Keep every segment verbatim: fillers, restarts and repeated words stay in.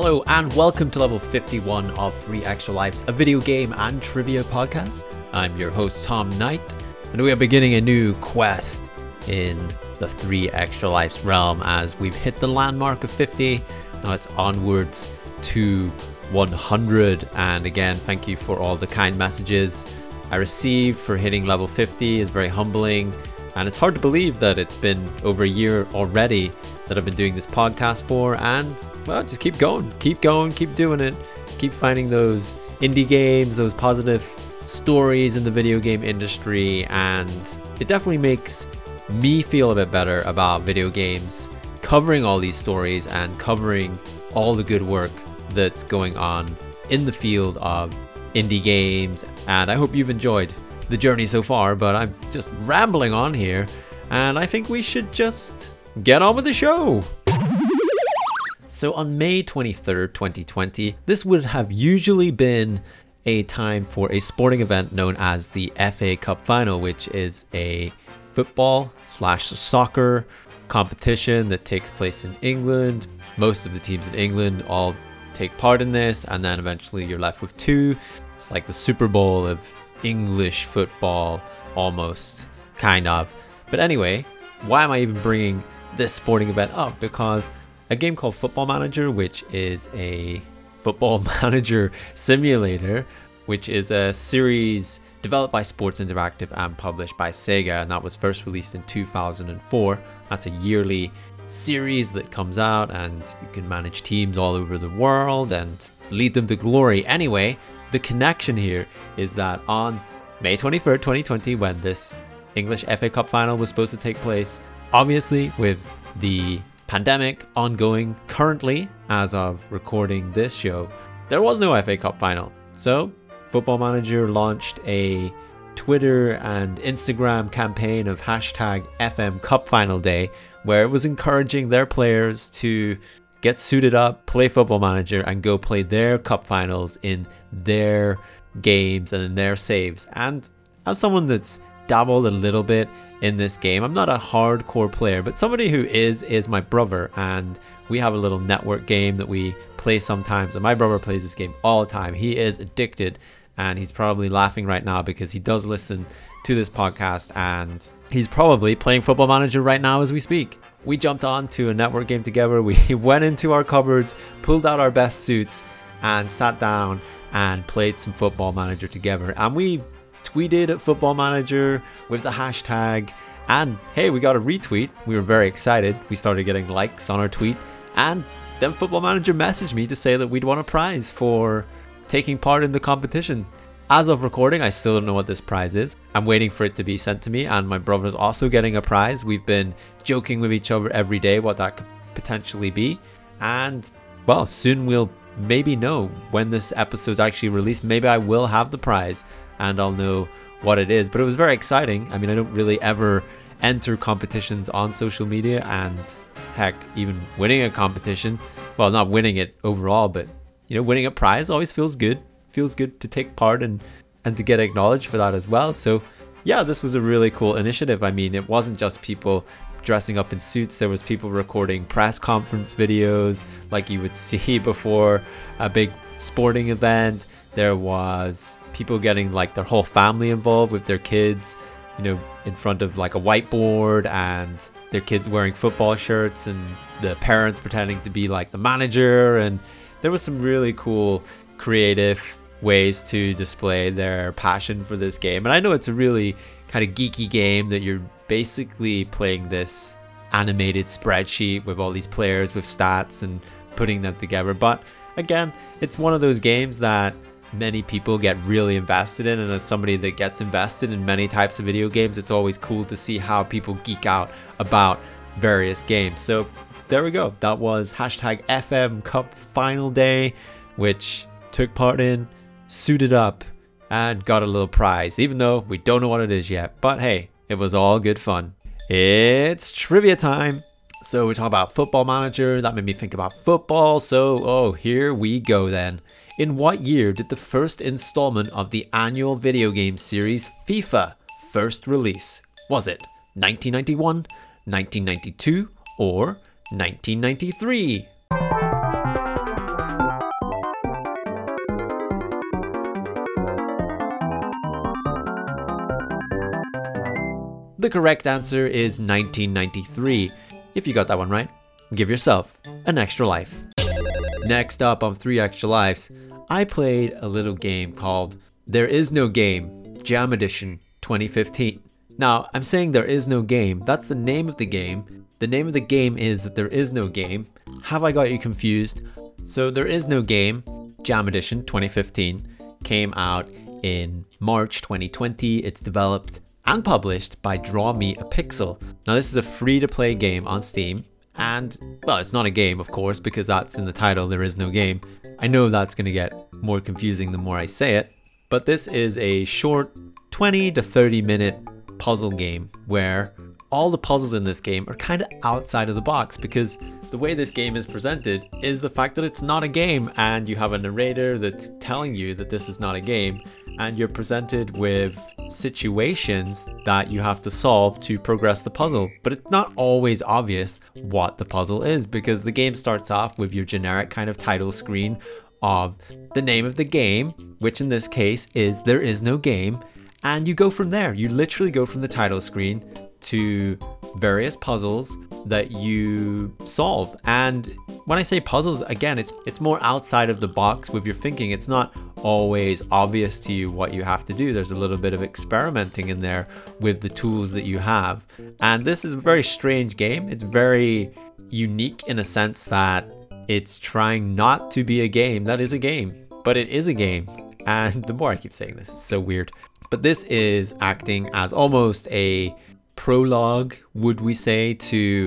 Hello and welcome to level fifty-one of Three Extra Lives, a video game and trivia podcast. I'm your host Tom Knight, and we are beginning a new quest in the Three Extra Lives realm as we've hit the landmark of fifty. Now it's onwards to one hundred, and again, thank you for all the kind messages I received for hitting level fifty. Is very humbling, and it's hard to believe that it's been over a year already that I've been doing this podcast for, and well, just keep going, keep going, keep doing it, keep finding those indie games, those positive stories in the video game industry, and it definitely makes me feel a bit better about video games, covering all these stories and covering all the good work that's going on in the field of indie games. And I hope you've enjoyed the journey so far, but I'm just rambling on here, and I think we should just get on with the show. So on May twenty-third, twenty twenty, this would have usually been a time for a sporting event known as the F A Cup Final, which is a football slash soccer competition that takes place in England. Most of the teams in England all take part in this, and then eventually you're left with two. It's like the Super Bowl of English football, almost, kind of. But anyway, why am I even bringing this sporting event up? Because a game called Football Manager, which is a football manager simulator, which is a series developed by Sports Interactive and published by Sega, and that was first released in two thousand four. That's a yearly series that comes out, and you can manage teams all over the world and lead them to glory. Anyway, the connection here is that on May twenty-third, twenty twenty, when this English F A Cup final was supposed to take place, obviously with the pandemic ongoing currently as of recording this show, there was no F A Cup final. So Football Manager launched a Twitter and Instagram campaign of hashtag F M Cup Final Day, where it was encouraging their players to get suited up, play Football Manager, and go play their cup finals in their games and in their saves. And as someone that's dabbled a little bit in this game, I'm not a hardcore player, but somebody who is is my brother, and we have a little network game that we play sometimes, and my brother plays this game all the time. He is addicted, and he's probably laughing right now because he does listen to this podcast, and he's probably playing Football Manager right now as we speak. We jumped on to a network game together. We went into our cupboards, pulled out our best suits, and sat down and played some Football Manager together, and we tweeted at Football Manager with the hashtag, and hey, we got a retweet. We were very excited. We started getting likes on our tweet, and then Football Manager messaged me to say that we'd won a prize for taking part in the competition. As of recording, I still don't know what this prize is. I'm waiting for it to be sent to me, and my brother's also getting a prize. We've been joking with each other every day what that could potentially be, and well, soon we'll maybe know when this episode's actually released. Maybe I will have the prize and I'll know what it is. But it was very exciting. I mean, I don't really ever enter competitions on social media, and heck, even winning a competition, well, not winning it overall, but you know, winning a prize always feels good. Feels good to take part and and to get acknowledged for that as well. So yeah, this was a really cool initiative. I mean, it wasn't just people dressing up in suits. There was people recording press conference videos like you would see before a big sporting event. There was people getting like their whole family involved with their kids, you know, in front of like a whiteboard, and their kids wearing football shirts, and the parents pretending to be like the manager. And there was some really cool creative ways to display their passion for this game. And I know it's a really kind of geeky game that you're basically playing this animated spreadsheet with all these players with stats and putting them together. But again, it's one of those games that many people get really invested in, and as somebody that gets invested in many types of video games, it's always cool to see how people geek out about various games. So there we go. That was hashtag F M Cup Final Day, which took part in, suited up, and got a little prize, even though we don't know what it is yet. But hey, it was all good fun. It's trivia time. So we're talking about Football Manager. That made me think about football. So, oh, here we go then. In what year did the first installment of the annual video game series FIFA first release? Was it nineteen ninety-one, nineteen ninety-two, or nineteen ninety-three? The correct answer is nineteen ninety-three. If you got that one right, give yourself an extra life. Next up on three Extra Lives, I played a little game called There Is No Game, Jam Edition twenty fifteen. Now, I'm saying there is no game. That's the name of the game. The name of the game is that there is no game. Have I got you confused? So There Is No Game, Jam Edition twenty fifteen, came out in March twenty twenty. It's developed and published by Draw Me a Pixel. Now, this is a free-to-play game on Steam. And, well, it's not a game, of course, because that's in the title, There Is No Game. I know that's going to get more confusing the more I say it. But this is a short twenty to thirty minute puzzle game where all the puzzles in this game are kind of outside of the box, because the way this game is presented is the fact that it's not a game, and you have a narrator that's telling you that this is not a game, and you're presented with situations that you have to solve to progress the puzzle. But it's not always obvious what the puzzle is, because the game starts off with your generic kind of title screen of the name of the game, which in this case is There Is No Game, and you go from there. You literally go from the title screen to various puzzles that you solve. And when I say puzzles, again, it's it's more outside of the box with your thinking. It's not always obvious to you what you have to do. There's a little bit of experimenting in there with the tools that you have. And this is a very strange game. It's very unique in a sense that it's trying not to be a game that is a game, but it is a game. And the more I keep saying this, it's so weird. But this is acting as almost a prologue, would we say, to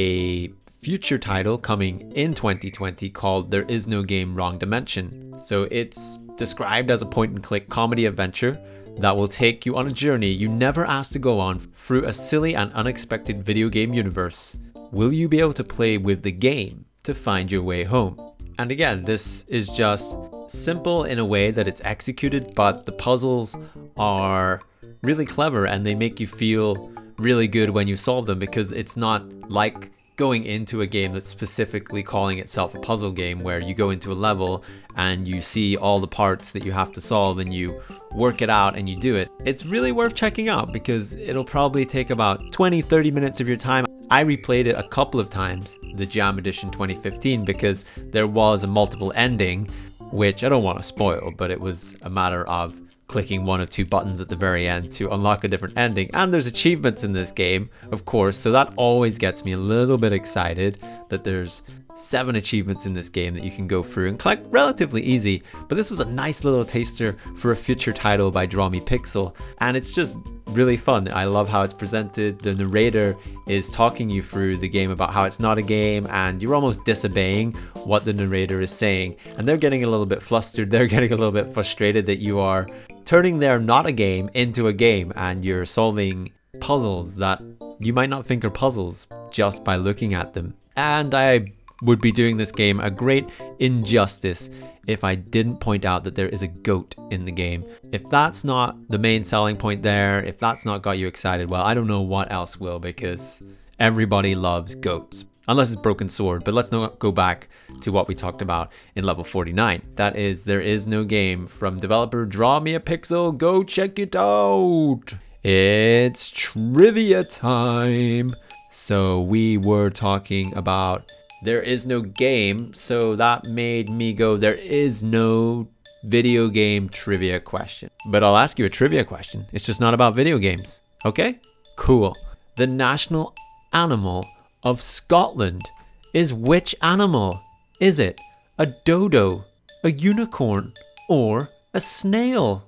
a future title coming in twenty twenty called There Is No Game, Wrong Dimension. So it's described as a point and click comedy adventure that will take you on a journey you never asked to go on through a silly and unexpected video game universe. Will you be able to play with the game to find your way home? And again, this is just simple in a way that it's executed, but the puzzles are really clever and they make you feel really good when you solve them, because it's not like going into a game that's specifically calling itself a puzzle game where you go into a level and you see all the parts that you have to solve and you work it out and you do it. It's really worth checking out because it'll probably take about twenty, thirty minutes of your time. I replayed it a couple of times, the Jam Edition twenty fifteen, because there was a multiple ending, which I don't want to spoil, but it was a matter of clicking one or two buttons at the very end to unlock a different ending. And there's achievements in this game, of course, so that always gets me a little bit excited that there's seven achievements in this game that you can go through and collect relatively easy. But this was a nice little taster for a future title by Draw Me Pixel, and it's just really fun. I love how it's presented. The narrator is talking you through the game about how it's not a game, and you're almost disobeying what the narrator is saying, and they're getting a little bit flustered, they're getting a little bit frustrated that you are turning their not a game into a game, and you're solving puzzles that you might not think are puzzles just by looking at them. And I would be doing this game a great injustice if I didn't point out that there is a goat in the game. If that's not the main selling point there, if that's not got you excited, well, I don't know what else will, because everybody loves goats. Unless it's Broken Sword, but let's not go back to what we talked about in level forty-nine. That is There Is No Game from developer Draw Me a Pixel. Go check it out. It's trivia time. So we were talking about There Is No Game, so that made me go, there is no video game trivia question. But I'll ask you a trivia question. It's just not about video games. Okay? Cool. The national animal of Scotland is which animal? Is it a dodo, a unicorn, or a snail?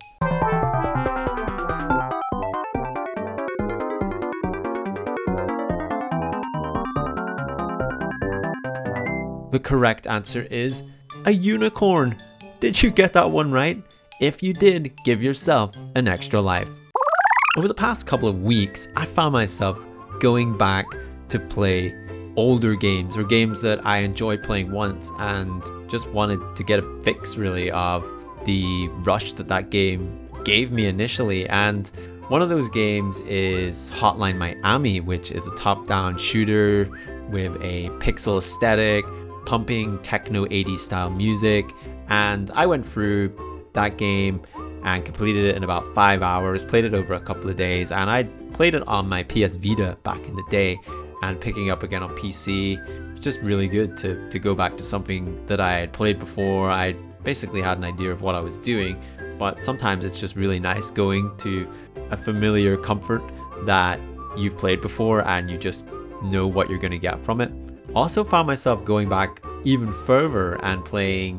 The correct answer is a unicorn. Did you get that one right? If you did, give yourself an extra life. Over the past couple of weeks, I found myself going back to play older games, or games that I enjoyed playing once and just wanted to get a fix really of the rush that that game gave me initially. And one of those games is Hotline Miami, which is a top-down shooter with a pixel aesthetic, pumping techno eighties style music. And I went through that game and completed it in about five hours, played it over a couple of days, and I played it on my P S Vita back in the day, and picking up again on P C, it's just really good to, to go back to something that I had played before. I basically had an idea of what I was doing, but sometimes it's just really nice going to a familiar comfort that you've played before and you just know what you're going to get from it. Also found myself going back even further and playing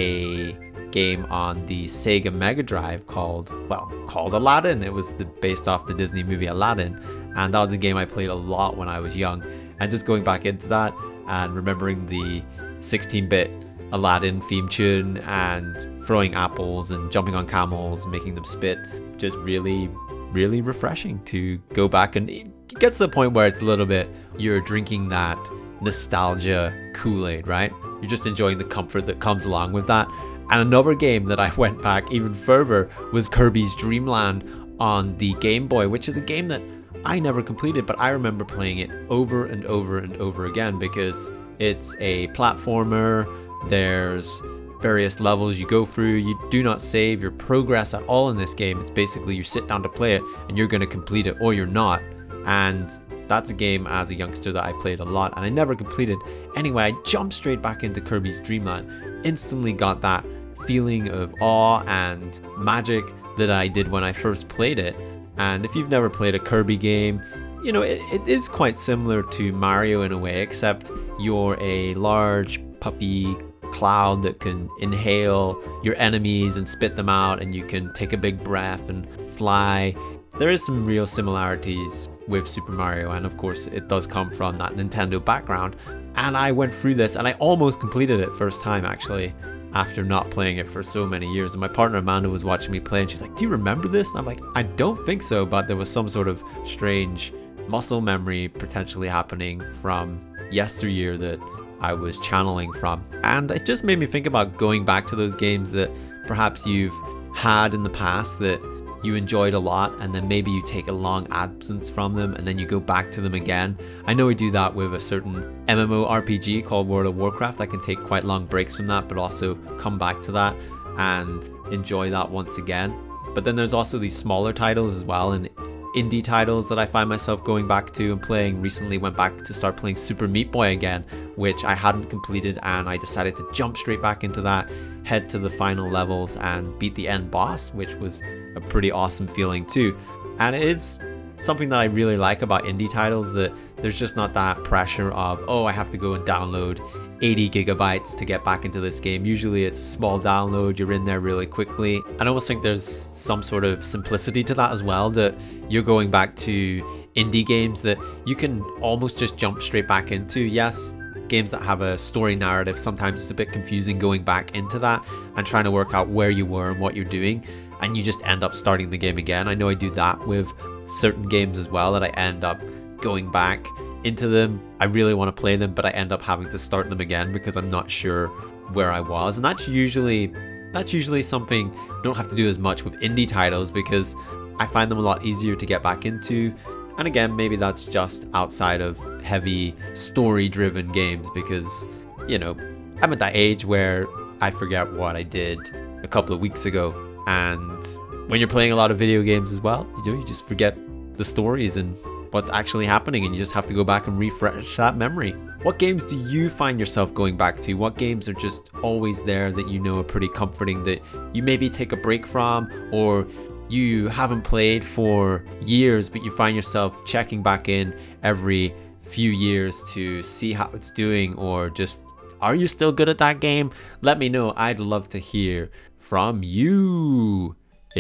a game on the Sega Mega Drive called, well, called Aladdin. It was the, based off the Disney movie Aladdin, and that was a game I played a lot when I was young. And just going back into that and remembering the sixteen-bit Aladdin theme tune and throwing apples and jumping on camels, making them spit, just really, really refreshing to go back. And it gets to the point where it's a little bit, you're drinking that nostalgia Kool-Aid, right? You're just enjoying the comfort that comes along with that. And another game that I went back even further was Kirby's Dream Land on the Game Boy, which is a game that I never completed, but I remember playing it over and over and over again because it's a platformer. There's various levels you go through. You do not save your progress at all in this game. It's basically you sit down to play it and you're going to complete it or you're not. And that's a game as a youngster that I played a lot and I never completed. Anyway, I jumped straight back into Kirby's Dream Land, instantly got that feeling of awe and magic that I did when I first played it. And if you've never played a Kirby game, you know, it, it is quite similar to Mario in a way, except you're a large, puffy cloud that can inhale your enemies and spit them out, and you can take a big breath and fly. There is some real similarities with Super Mario, and of course it does come from that Nintendo background. And I went through this and I almost completed it first time actually, after not playing it for so many years. And my partner Amanda was watching me play and she's like, do you remember this? And I'm like, I don't think so, but there was some sort of strange muscle memory potentially happening from yesteryear that I was channeling from. And it just made me think about going back to those games that perhaps you've had in the past that you enjoyed a lot, and then maybe you take a long absence from them and then you go back to them again. I know we do that with a certain M M O R P G called World of Warcraft. I can take quite long breaks from that but also come back to that and enjoy that once again. But then there's also these smaller titles as well, and indie titles that I find myself going back to and playing. Recently went back to start playing Super Meat Boy again, which I hadn't completed, and I decided to jump straight back into that, head to the final levels and beat the end boss, which was a pretty awesome feeling too. And it is something that I really like about indie titles, that there's just not that pressure of, oh, I have to go and download eighty gigabytes to get back into this game. Usually it's a small download, you're in there really quickly. I almost think there's some sort of simplicity to that as well, that you're going back to indie games that you can almost just jump straight back into. Yes, games that have a story narrative, sometimes it's a bit confusing going back into that and trying to work out where you were and what you're doing, and you just end up starting the game again. I know I do that with certain games as well, that I end up going back into them. I really want to play them, but I end up having to start them again because I'm not sure where I was. And that's usually that's usually something I don't have to do as much with indie titles, because I find them a lot easier to get back into. And again, maybe that's just outside of heavy story-driven games, because, you know, I'm at that age where I forget what I did a couple of weeks ago. And when you're playing a lot of video games as well, you know, you just forget the stories and what's actually happening, and you just have to go back and refresh that memory. What games do you find yourself going back to? What games are just always there that you know are pretty comforting, that you maybe take a break from, or you haven't played for years but you find yourself checking back in every few years to see how it's doing, or just, are you still good at that game? Let me know. I'd love to hear from you.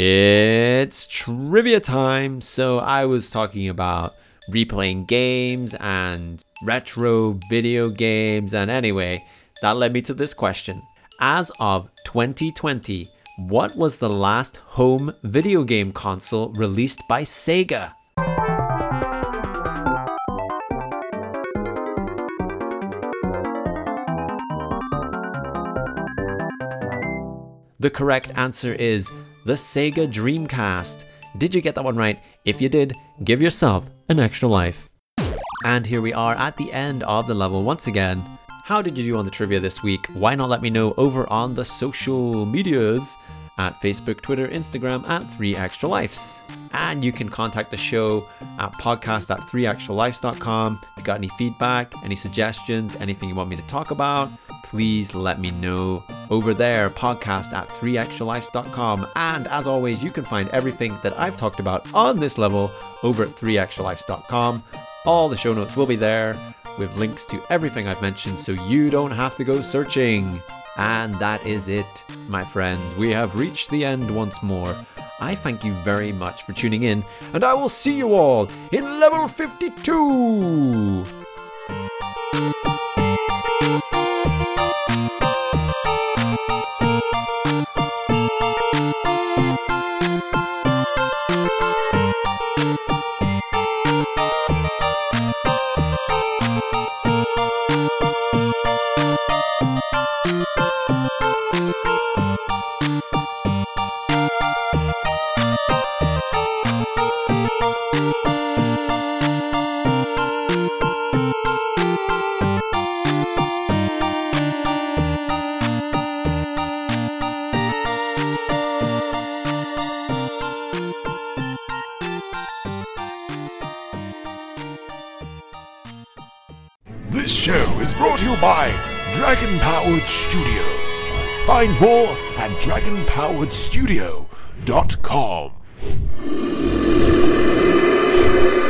It's trivia time. So I was talking about replaying games and retro video games, and anyway, that led me to this question. As of twenty twenty, what was the last home video game console released by Sega? The correct answer is the Sega Dreamcast. Did you get that one right? If you did, give yourself an extra life. And here we are at the end of the level once again. How did you do on the trivia this week? Why not let me know over on the social medias at Facebook, Twitter, Instagram at three extra lives. And you can contact the show at podcast at three actual lives dot com. If you got any feedback, any suggestions, anything you want me to talk about, please let me know over there, podcast at three actual lives dot com. And as always, you can find everything that I've talked about on this level over at three actual lives dot com. All the show notes will be there with links to everything I've mentioned, so you don't have to go searching. And that is it, my friends. We have reached the end once more. I thank you very much for tuning in, and I will see you all in level fifty-two. This show is brought to you by Dragon Powered Studio. Find more at dragon powered studio dot com.